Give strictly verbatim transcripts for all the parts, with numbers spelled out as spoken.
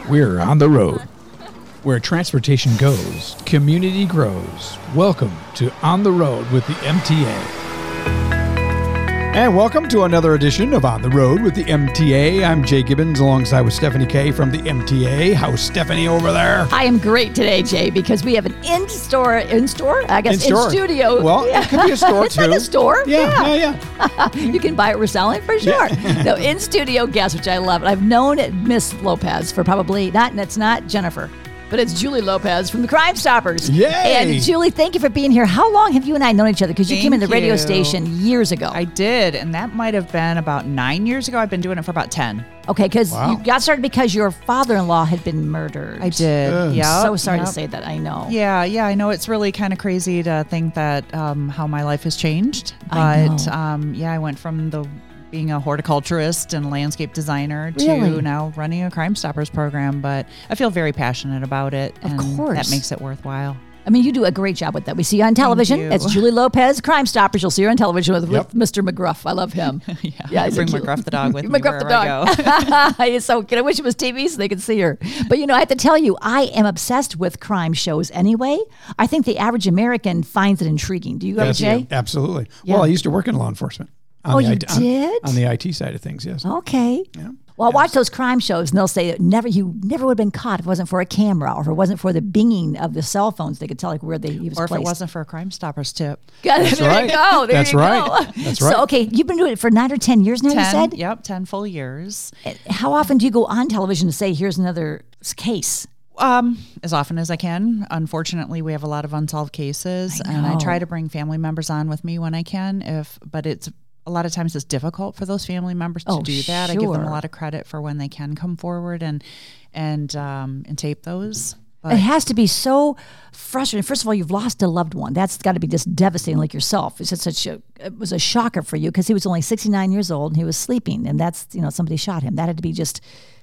We're on the road. Where transportation goes, community grows. Welcome to On the Road with the M T A. And welcome to another edition of On the Road with the M T A. I'm Jay Gibbons alongside with Stephanie Kay from the M T A. How's Stephanie over there? I am great today, Jay, because we have an in-store, in-store? I guess in-store. in-studio. Well, yeah. It could be a store, it's too. It's like a store. Yeah, yeah, yeah. yeah. You can buy it, we're selling for sure. Yeah. No, in-studio guest, which I love. I've known Miss Lopez for probably, not, it's not Jennifer, but it's Julie Lopez from the Crime Stoppers. Yay! And Julie, thank you for being here. How long have you and I known each other? Because you Thank came in the radio you. station years ago. I did, and that might have been about nine years ago. I've been doing it for about ten. Okay, because Wow. you got started because your father-in-law had been murdered. I did. Ugh. Yeah. So sorry yep. to say that. I know. Yeah, yeah, I know it's really kind of crazy to think that um, how my life has changed. I But know. um, yeah, I went from the being a horticulturist and landscape designer Really? to now running a Crime Stoppers program. But I feel very passionate about it. Of and course. That makes it worthwhile. I mean, you do a great job with that. We see you on television. you. It's Julie Lopez, Crime Stoppers. You'll see her on television with, Yep. with Mister McGruff. I love him. yeah, Yeah, I he's a bring cute- McGruff the dog with me McGruff wherever the I go. He's so cute. I wish it was T V so they could see her. But, you know, I have to tell you, I am obsessed with crime shows anyway. I think the average American finds it intriguing. Do you ever, Yes, Jay? absolutely. Yeah. Well, I used to work in law enforcement. On Oh, the you I T on- did? On, the I T side of things, yes. Okay. Yeah. Well, I watch those crime shows, and they'll say that never you never would have been caught if it wasn't for a camera or if it wasn't for the binging of the cell phones. They could tell like where they he was Or if placed. it wasn't for a Crime Stoppers tip. That's there right. you go. There That's you right. go. That's So, right. okay, you've been doing it for nine or ten years now, ten, you said? Yep, ten full years. How often do you go on television to say, here's another case? Um, as often as I can. Unfortunately, we have a lot of unsolved cases, I and I know. try to bring family members on with me when I can. If, but it's a lot of times it's difficult for those family members to Oh, do that. I give them sure. a lot of credit for when they can come forward and and um, and tape those. But It has to be so frustrating. First of all, you've lost a loved one. That's got to be just devastating, like yourself. It's just such a, it was a shocker for you because he was only sixty-nine years old and he was sleeping, and that's, you know, somebody shot him. That had to be just,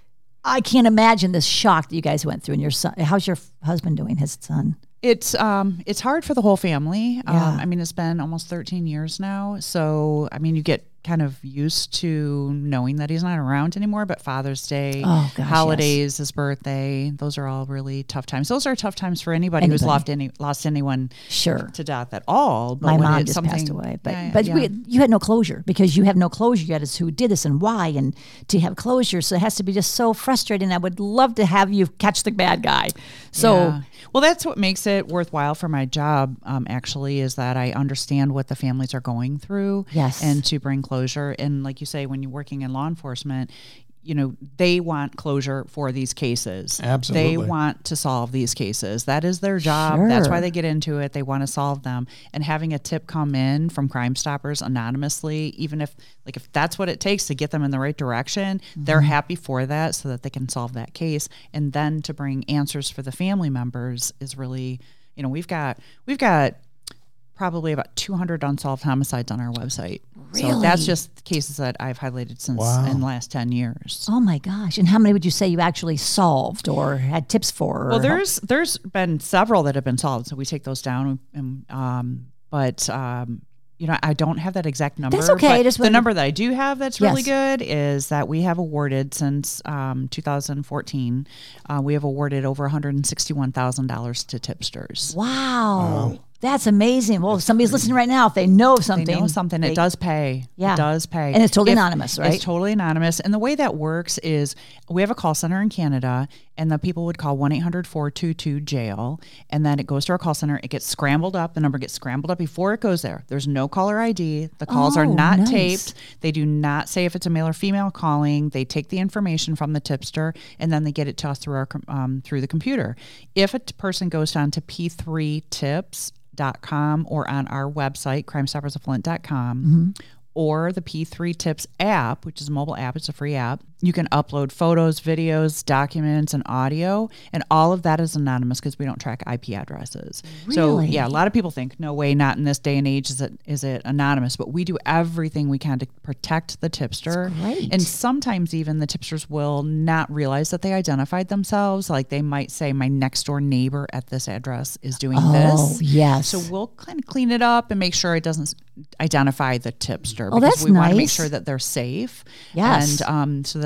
I can't imagine this shock that you guys went through. And your son, how's your husband doing, his son? It's um it's hard for the whole family. Yeah. Um, I mean, it's been almost thirteen years now. So I mean, you get kind of used to knowing that he's not around anymore. But Father's Day, Oh, gosh, holidays, his birthday, those are all really tough times. Those are tough times for anybody, who's Anybody. lost any lost anyone Sure. to death at all. But My when mom it's just something, passed away, but Yeah, but yeah. We, you had no closure because you have no closure yet as who did this and why, and to have closure, so it has to be just so frustrating. I would love to have you catch the bad guy. So Yeah. Well, that's what makes it worthwhile for my job, um, actually, is that I understand what the families are going through. Yes. And to bring closure. And like you say, when you're working in law enforcement, you know, they want closure for these cases. Absolutely. They want to solve these cases. That is their job. That's why Sure. they get into it. They want to solve them. And having a tip come in from Crime Stoppers anonymously, even if, like, if that's what it takes to get them in the right direction, they're Mm-hmm. happy for that so that they can solve that case. And then to bring answers for the family members is really, you know, we've got, we've got, probably about two hundred unsolved homicides on our website. So Really? that's just cases that I've highlighted since Wow. in the last ten years. oh my gosh! And how many would you say you actually solved or had tips for? or Well, helped? there's there's been several that have been solved, so we take those down. And um, but um, you know, I don't have that exact number. That's okay, but just the wanted- number that I do have that's really Yes. good is that we have awarded since um, two thousand fourteen. Uh, we have awarded over one hundred sixty-one thousand dollars to tipsters. wow. That's amazing. Well, if somebody's listening right now, if they know of something, They know something. they- It does pay. Yeah. It does pay. And it's totally If- anonymous, right? It's totally anonymous. And the way that works is we have a call center in Canada, and the people would call one eight hundred four two two jail, and then it goes to our call center. It gets scrambled up. The number gets scrambled up before it goes there. There's no caller I D. The calls are Oh, not nice. taped. They do not say if it's a male or female calling. They take the information from the tipster, and then they get it to us through our com- um, through the computer. If a t- person goes down to P three tips dot com or on our website, crime stoppers of flint dot com, Mm-hmm. or the P three Tips app, which is a mobile app. It's a free app. You can upload photos, videos, documents, and audio, and all of that is anonymous because we don't track I P addresses. So Really? yeah, a lot of people think, no way, not in this day and age is it is it anonymous, but we do everything we can to protect the tipster. That's great. And sometimes even the tipsters will not realize that they identified themselves. Like they might say, my next door neighbor at this address is doing Oh, this. yes. So we'll kind of clean it up and make sure it doesn't identify the tipster. Oh, because that's we want to make nice. sure that they're safe. Yes. And um, so that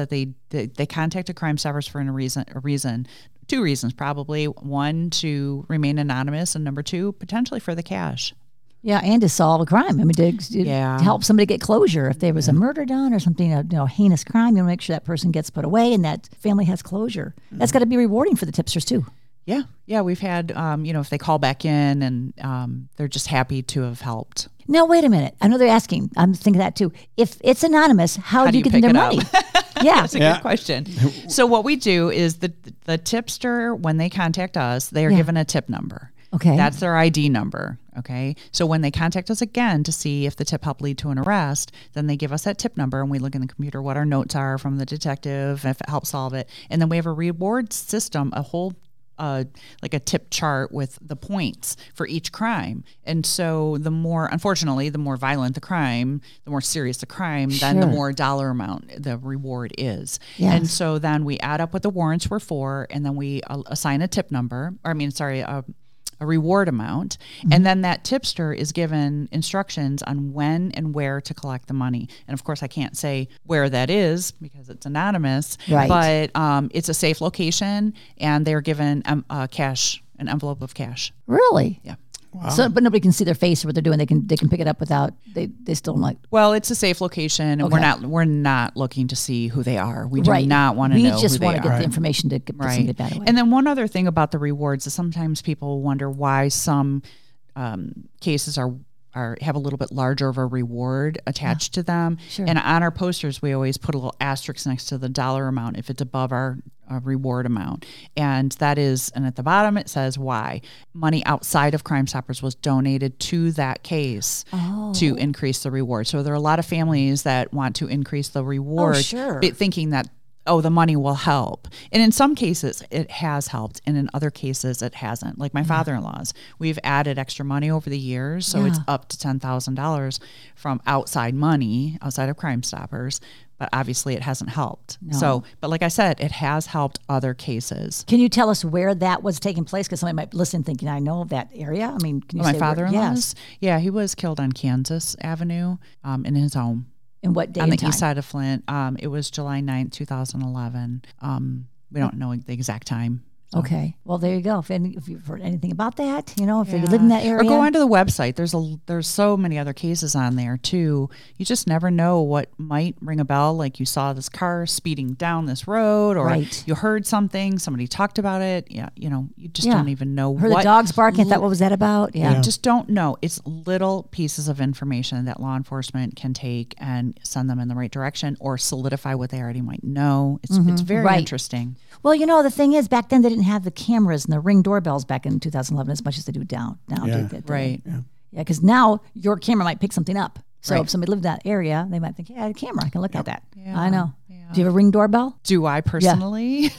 that they they, they contacted Crime Stoppers for a reason, a reason, two reasons probably. One, to remain anonymous, and number two, potentially for the cash. Yeah, and to solve a crime. I mean, to, to Yeah. help somebody get closure. If there was a murder done or something, a you know, heinous crime, you want to make sure that person gets put away and that family has closure. That's got to be rewarding for the tipsters too. Yeah, yeah, we've had, um, you know, if they call back in and um, they're just happy to have helped. Now, wait a minute. I know they're asking. I'm thinking that too. If it's anonymous, how, How do do you you get them their pick money? Yeah. That's a Yeah. good question. So what we do is the the tipster, when they contact us, they are Yeah. given a tip number. Okay. That's their I D number. Okay. So when they contact us again to see if the tip helped lead to an arrest, then they give us that tip number and we look in the computer what our notes are from the detective, if it helps solve it. And then we have a reward system, a whole Uh, like a tip chart with the points for each crime. And so the more, unfortunately, the more violent the crime, the more serious the crime, then the Sure. more dollar amount the reward is. Yes. And so then we add up what the warrants were for, and then we uh, assign a tip number, or I mean, sorry, a, a reward amount. Mm-hmm. And then that tipster is given instructions on when and where to collect the money. And of course, I can't say where that is because it's anonymous, Right. but um, it's a safe location, and they're given um, uh, cash, an envelope of cash. Really? Yeah. Wow. So, but nobody can see their face or what they're doing. They can they can pick it up without they they still like. Well, it's a safe location, and we're Okay. not we're not looking to see who they are. We do right. not want to We know just who they want to are. get the information to get Right. somebody bad away. And then one other thing about the rewards is sometimes people wonder why some um, cases are are have a little bit larger of a reward attached to them. Sure. And on our posters, we always put a little asterisk next to the dollar amount if it's above our uh, reward amount. And that is, and at the bottom it says why. Money outside of Crime Stoppers was donated to that case Oh. to increase the reward. So there are a lot of families that want to increase the reward, Oh, sure. bi- thinking that, oh, the money will help. And in some cases, it has helped. And in other cases, it hasn't. Like my father-in-law's, we've added extra money over the years. So it's Yeah. up to ten thousand dollars from outside money, outside of Crime Stoppers. But obviously, it hasn't helped. No. So, but like I said, it has helped other cases. Can you tell us where that was taking place? Because somebody might listen thinking, I know of that area. I mean, can you My say where- father-in-law's? Yes. Yeah, he was killed on Kansas Avenue um, in his home. And what day on the and time? east side of Flint. Um, it was July ninth, two thousand eleven. Um, we don't know the exact time. So. Okay. Well, there you go. If, any, if you've heard anything about that, you know, if you Yeah. live in that area. Or go onto the website. There's a there's so many other cases on there too. You just never know what might ring a bell. Like you saw this car speeding down this road, or Right. you heard something, somebody talked about it. Yeah, you know, you just Yeah. don't even know. Heard what the dogs barking. I thought, what was that about? Yeah. You just don't know. It's little pieces of information that law enforcement can take and send them in the right direction, or solidify what they already might know. It's it's very Right. interesting. Well, you know, the thing is, back then they didn't have the cameras and the Ring doorbells back in two thousand eleven as much as they do down now. Yeah. do that- Right. Yeah, because now your camera might pick something up. So Right. if somebody lived in that area, they might think, yeah, I had a camera. I can look at that. Yeah. I know. Yeah. Do you have a Ring doorbell? Do I personally?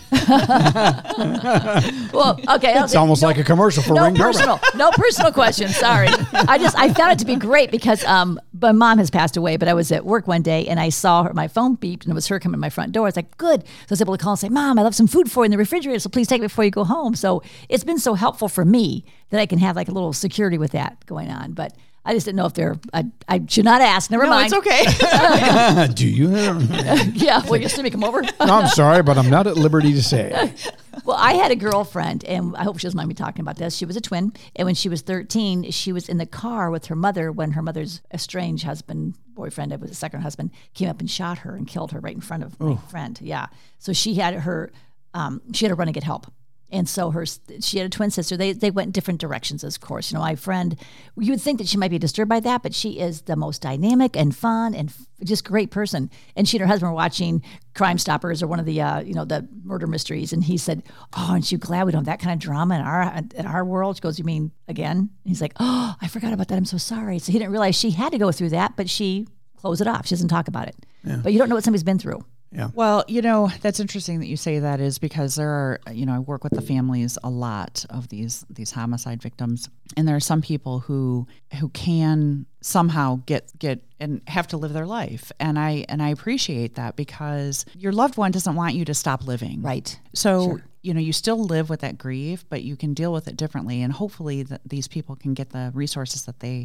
Well, okay. It's almost like a commercial for no Ring doorbell. personal, no personal question. Sorry, I just I found it to be great because um, my mom has passed away, but I was at work one day and I saw her, my phone beeped and it was her coming to my front door. It's like good, so I was able to call and say, "Mom, I left some food for you in the refrigerator, so please take it before you go home." So it's been so helpful for me that I can have like a little security with that going on, but. I just didn't know if they're. I, I should not ask. Never No, mind. it's okay. Do you? No, Yeah, well, you're me come over. I'm sorry, but I'm not at liberty to say. Well, I had a girlfriend, and I hope she doesn't mind me talking about this. She was a twin, and when she was thirteen, she was in the car with her mother when her mother's estranged husband, boyfriend, it was a second husband, came up and shot her and killed her right in front of my friend. Yeah, so she had her, um, she had to run and get help. And so her, she had a twin sister. They they went in different directions, of course. You know, my friend, you would think that she might be disturbed by that, but she is the most dynamic and fun and f- just great person. And she and her husband were watching Crime Stoppers or one of the, uh, you know, the murder mysteries. And he said, "Oh, aren't you glad we don't have that kind of drama in our in our world?" She goes, "You mean again?" And he's like, "Oh, I forgot about that. I'm so sorry." So he didn't realize she had to go through that, but she closed it off. She doesn't talk about it. But you don't know what somebody's been through. Yeah. Well, you know, that's interesting that you say that, is because there are, you know, I work with the families a lot of these these homicide victims, and there are some people who who can somehow get get and have to live their life, and I and I appreciate that, because your loved one doesn't want you to stop living. Right. So, Sure. you know, you still live with that grief, but you can deal with it differently, and hopefully that these people can get the resources that they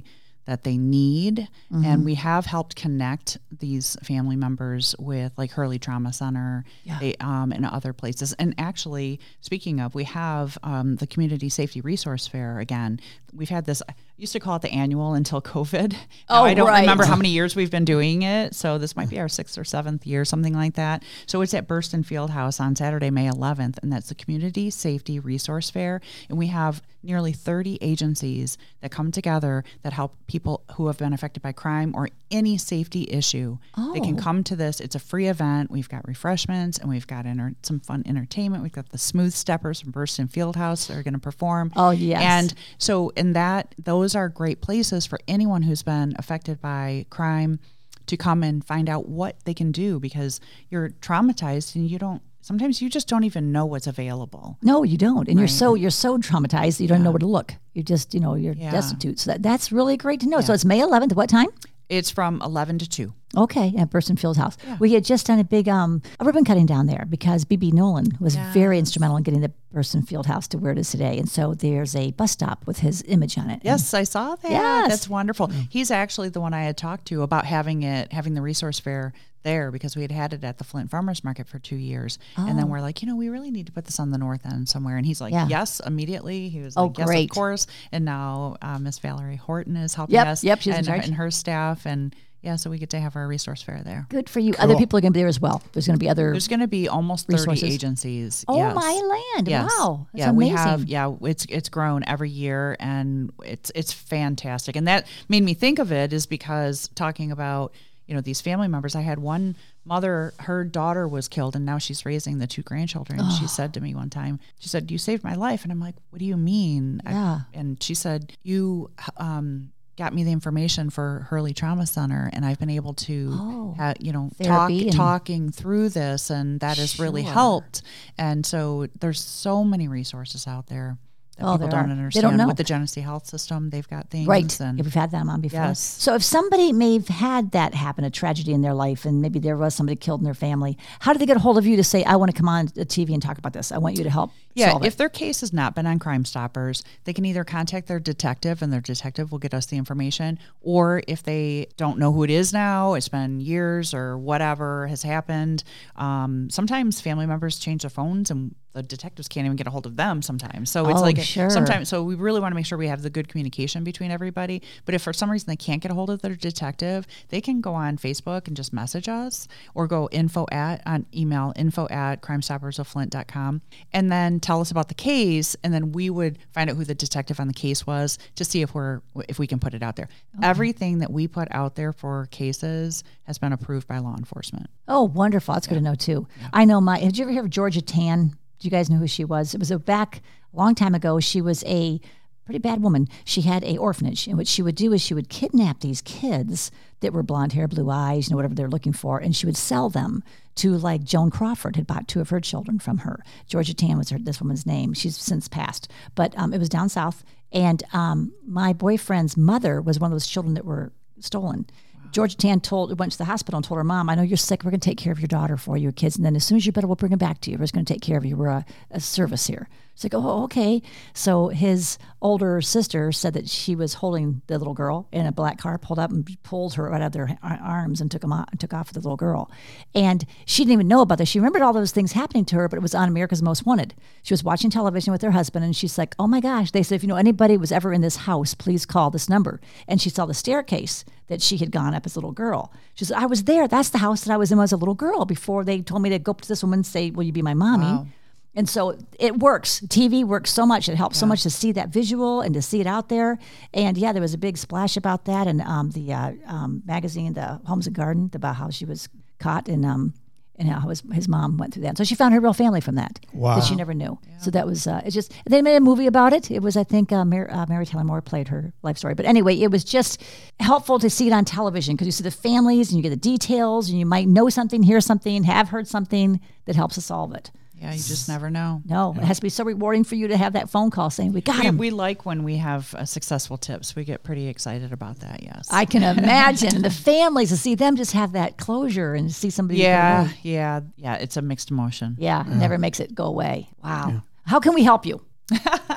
that they need. Mm-hmm. And we have helped connect these family members with like Hurley Trauma Center yeah. they, um, and other places. And actually, speaking of, we have um, the Community Safety Resource Fair again. We've had this, I used to call it the annual until COVID. Now, oh, I don't right. remember how many years we've been doing it. So this might be our sixth or seventh year, something like that. So it's at Burston Fieldhouse on Saturday, May eleventh. And that's the Community Safety Resource Fair. And we have nearly thirty agencies that come together that help people who have been affected by crime or any safety issue. Oh. They can come to this. It's a free event. We've got refreshments and we've got enter- some fun entertainment. We've got the Smooth Steppers from Burston Fieldhouse that are going to perform. Oh, yes. And so in that, those are great places for anyone who's been affected by crime to come and find out what they can do, because you're traumatized and you don't, sometimes you just don't even know what's available. No, you don't. And Right. you're so you're so traumatized that you don't Yeah. know where to look. You're just, you know, you're Yeah. destitute. So that, that's really great to know. Yeah. So it's May eleventh. What time? It's from eleven to two. Okay, at Burston Fieldhouse. Yeah. We had just done a big um, a ribbon cutting down there because B B Nolan was very Yes. instrumental in getting the Burston Fieldhouse to where it is today. And so there's a bus stop with his image on it. Yes, I saw that. Yes. That's wonderful. He's actually the one I had talked to about having it, having the resource fair there, because we had had it at the Flint Farmers Market for two years. And then Oh. we're like, you know, we really need to put this on the north end somewhere. And he's like, Yeah. yes, immediately. He was Oh, like, yes, great. of course. And now uh, Miss Valerie Horton is helping Yep, us. yep, she's in and, charge. and her staff. And yeah, so we get to have our resource fair there. Good for you. Other people are going to be there as well. There's going to be other. There's going to be almost thirty resources. agencies. Oh, yes. my land. Yes. Wow. That's yeah, amazing. we have. Yeah, it's it's grown every year, and it's it's fantastic. And that made me think of it is because talking about, you know, these family members. I had one mother, her daughter was killed, and now she's raising the two grandchildren. And she said to me one time, she said, "You saved my life," and I'm like, "What do you mean?" Yeah. I, and she said, "You." Um, got me the information for Hurley Trauma Center, and I've been able to, Oh, ha, you know, talk, therapy and- talking through this, and that has really Sure. helped. And so there's so many resources out there that Oh, people there don't are. They understand. don't know. With the Genesee Health System, they've got things. Right. And Yeah, we've had them on before. Yes. So if somebody may have had that happen, a tragedy in their life, and maybe there was somebody killed in their family, how do they get a hold of you to say, I want to come on the T V and talk about this? I want you to help Yeah, solve if it. their case has not been on Crime Stoppers, they can either contact their detective, and their detective will get us the information, or if they don't know who it is now, it's been years or whatever has happened. Um, sometimes family members change their phones, and the detectives can't even get a hold of them sometimes. So it's Oh, like sure. sometimes. So we really want to make sure we have the good communication between everybody. But if for some reason they can't get a hold of their detective, they can go on Facebook and just message us, or go info at on email info at crime stoppers of flint dot com, and then tell us about the case, and then we would find out who the detective on the case was to see if we're if we can put it out there. Okay. Everything that we put out there for cases has been approved by law enforcement. Oh, wonderful. That's good to know, too. I know my, did you ever hear of Georgia Tan? Do you guys know who she was? It was a back a long time ago. She was a pretty bad woman. She had a orphanage, and what she would do is she would kidnap these kids that were blonde hair, blue eyes, you know, whatever they're looking for, and she would sell them to, like, Joan Crawford had bought two of her children from her. Georgia Tan was her, this woman's name. She's since passed, but um, it was down south, and um, my boyfriend's mother was one of those children that were stolen. Georgia Tan told went to the hospital and told her mom, I know you're sick. We're going to take care of your daughter for you, kids. And then as soon as you're better, we'll bring her back to you. We're just going to take care of you. We're a, a service here. It's like, oh, okay. So his older sister said that she was holding the little girl in a black car, pulled up and pulled her right out of their arms and took them off, took off with the little girl. And she didn't even know about this. She remembered all those things happening to her, but it was on America's Most Wanted. She was watching television with her husband, and she's like, oh my gosh. They said, if you know anybody was ever in this house, please call this number. And she saw the staircase that she had gone up as a little girl. She said, I was there. That's the house that I was in as a little girl before they told me to go up to this woman and say, will you be my mommy? Wow. And so it works. T V works so much. It helps yeah. so much to see that visual and to see it out there. And yeah, there was a big splash about that. And um, the uh, um, magazine, the Homes and Garden, about how she was caught and um, and how his, his mom went through that. And so she found her real family from that. Wow. That she never knew. Yeah. So that was, uh, it's just, they made a movie about it. It was, I think, uh, Mary, uh, Mary Tyler Moore played her life story. But anyway, it was just helpful to see it on television because you see the families and you get the details and you might know something, hear something, have heard something that helps us solve it. Yeah, you just never know. No, yeah. It has to be so rewarding for you to have that phone call saying, we got we, him. We like when we have uh, successful tips. We get pretty excited about that, yes. I can imagine. And the families, to see them just have that closure and see somebody. Yeah, yeah, yeah. It's a mixed emotion. Yeah, yeah. It never makes it go away. Wow. Yeah. How can we help you?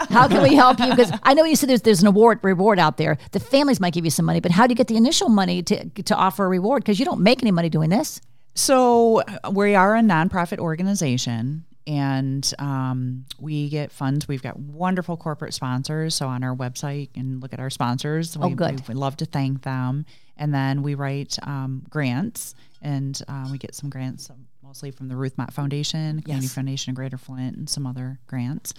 How can we help you? Because I know you said there's there's an award reward out there. The families might give you some money, but how do you get the initial money to to offer a reward? Because you don't make any money doing this. So we are a nonprofit organization, and um, we get funds. We've got wonderful corporate sponsors. So on our website, you can look at our sponsors. Oh, we, good. We, we love to thank them. And then we write um, grants, and uh, we get some grants mostly from the Ruth Mott Foundation, Community Yes. Foundation of Greater Flint, and some other grants.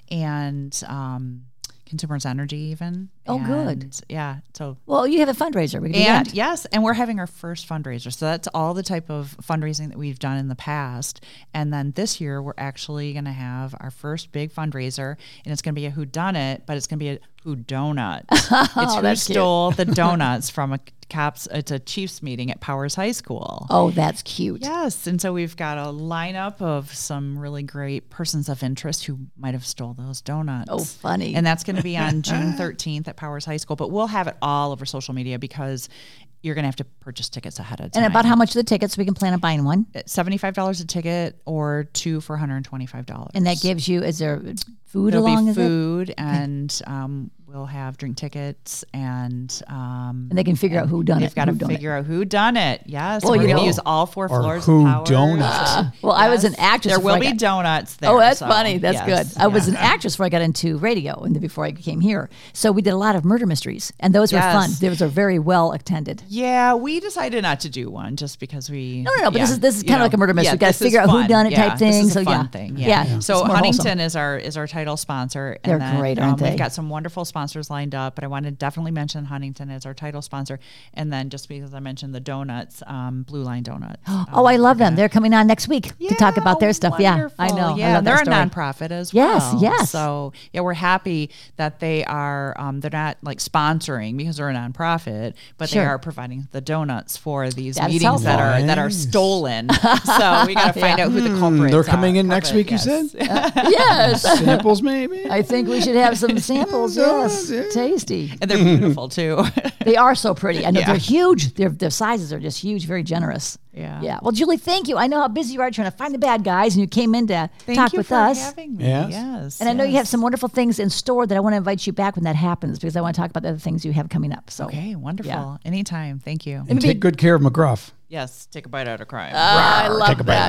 And um, Consumers Energy even. Oh, And, good. Yeah. So Well, you have a fundraiser. We can do and that. yes, and we're having our first fundraiser. So that's all the type of fundraising that we've done in the past. And then this year, we're actually going to have our first big fundraiser, and it's going to be a whodunit, but it's going to be a who donut. It's who that's cute. stole the donuts from a cops. It's a Chiefs meeting at Powers High School. Oh, that's cute. Yes, and so we've got a lineup of some really great persons of interest who might have stole those donuts. Oh, funny. And that's going to be on June thirteenth at Powers High School, but we'll have it all over social media because you're going to have to purchase tickets ahead of time. And about how much are the tickets so we can plan on buying one? It's seventy-five dollars a ticket or two for one hundred twenty-five dollars. And that gives you, is there food There'll along be with it? food, and um, we'll have drink tickets, and um, And they can figure out who done they've it. got to who done it. figure out who done it. Yes, Well, we're you going to know. use all four Or floors. who of Powers. donut. Well, I was Yes. an actress. There before will I be got- donuts there. Oh, that's so, funny. That's yes, good. I was yeah. an actress before I got into radio and then before I came here. So we did a lot of murder mysteries, and those were Yes. fun. Those are very well attended. Yeah, we decided not to do one just because we. No, no, no. But this yeah, is this is you kind of know, like a murder mystery. yeah, we got to this is figure out who fun. done it Yeah, type thing. This is so a fun yeah, thing. yeah. Yeah. It's So more Huntington wholesome. is our is our title sponsor. They're and then, great, aren't um, they? We've got some wonderful sponsors lined up, but I want to definitely mention Huntington as our title sponsor, and then just because I mentioned the donuts, um, Blue Line Donuts. Oh, I love them. They're coming on next week to talk about their stuff. Yeah, Wonderful. I know. I Yeah, love they're that a story. nonprofit as Yes, well. yes. So yeah, we're happy that they are. Um, they're not like sponsoring because they're a nonprofit, but Sure. they are providing the donuts for these That's meetings that helpful. are that are Nice. stolen. So we got to find out who the culprits They're coming are. in next week, you Yes. said? Yes. Samples, maybe? I think we should have some samples. Yes, Yeah. tasty. And they're beautiful too. They are so pretty. I know Yeah. they're huge. Their their sizes are just huge, very generous. Yeah. Yeah. Well, Julie, thank you. I know how busy you are trying to find the bad guys, and you came in to Thank talk you with for us. having me. Yes. Yes. And I know you have yes. some wonderful things in store that I want to invite you back when that happens because I want to talk about the other things you have coming up. So Okay, wonderful. Yeah. Anytime. Thank you. And take good care of McGruff. Yes, take a bite out of crime. I love Take a bite that. out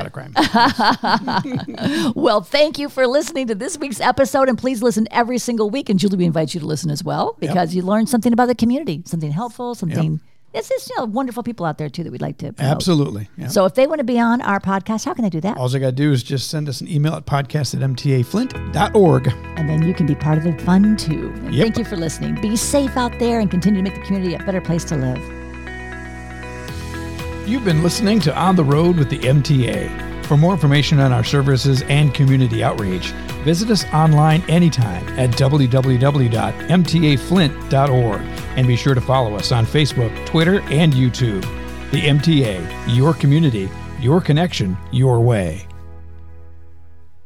of crime. Well, thank you for listening to this week's episode, and please listen every single week. And Julie, we invite you to listen as well because you learn something about the community, something helpful, something. It's just, you know, wonderful people out there too that we'd like to promote. Absolutely. Yeah. So if they want to be on our podcast, how can they do that? All they got to do is just send us an email at podcast at m t a flint dot org. And then you can be part of the fun too. And Yep. Thank you for listening. Be safe out there and continue to make the community a better place to live. You've been listening to On the Road with the M T A. For more information on our services and community outreach, visit us online anytime at w w w dot m t a flint dot org and be sure to follow us on Facebook, Twitter, and YouTube. The M T A, your community, your connection, your way.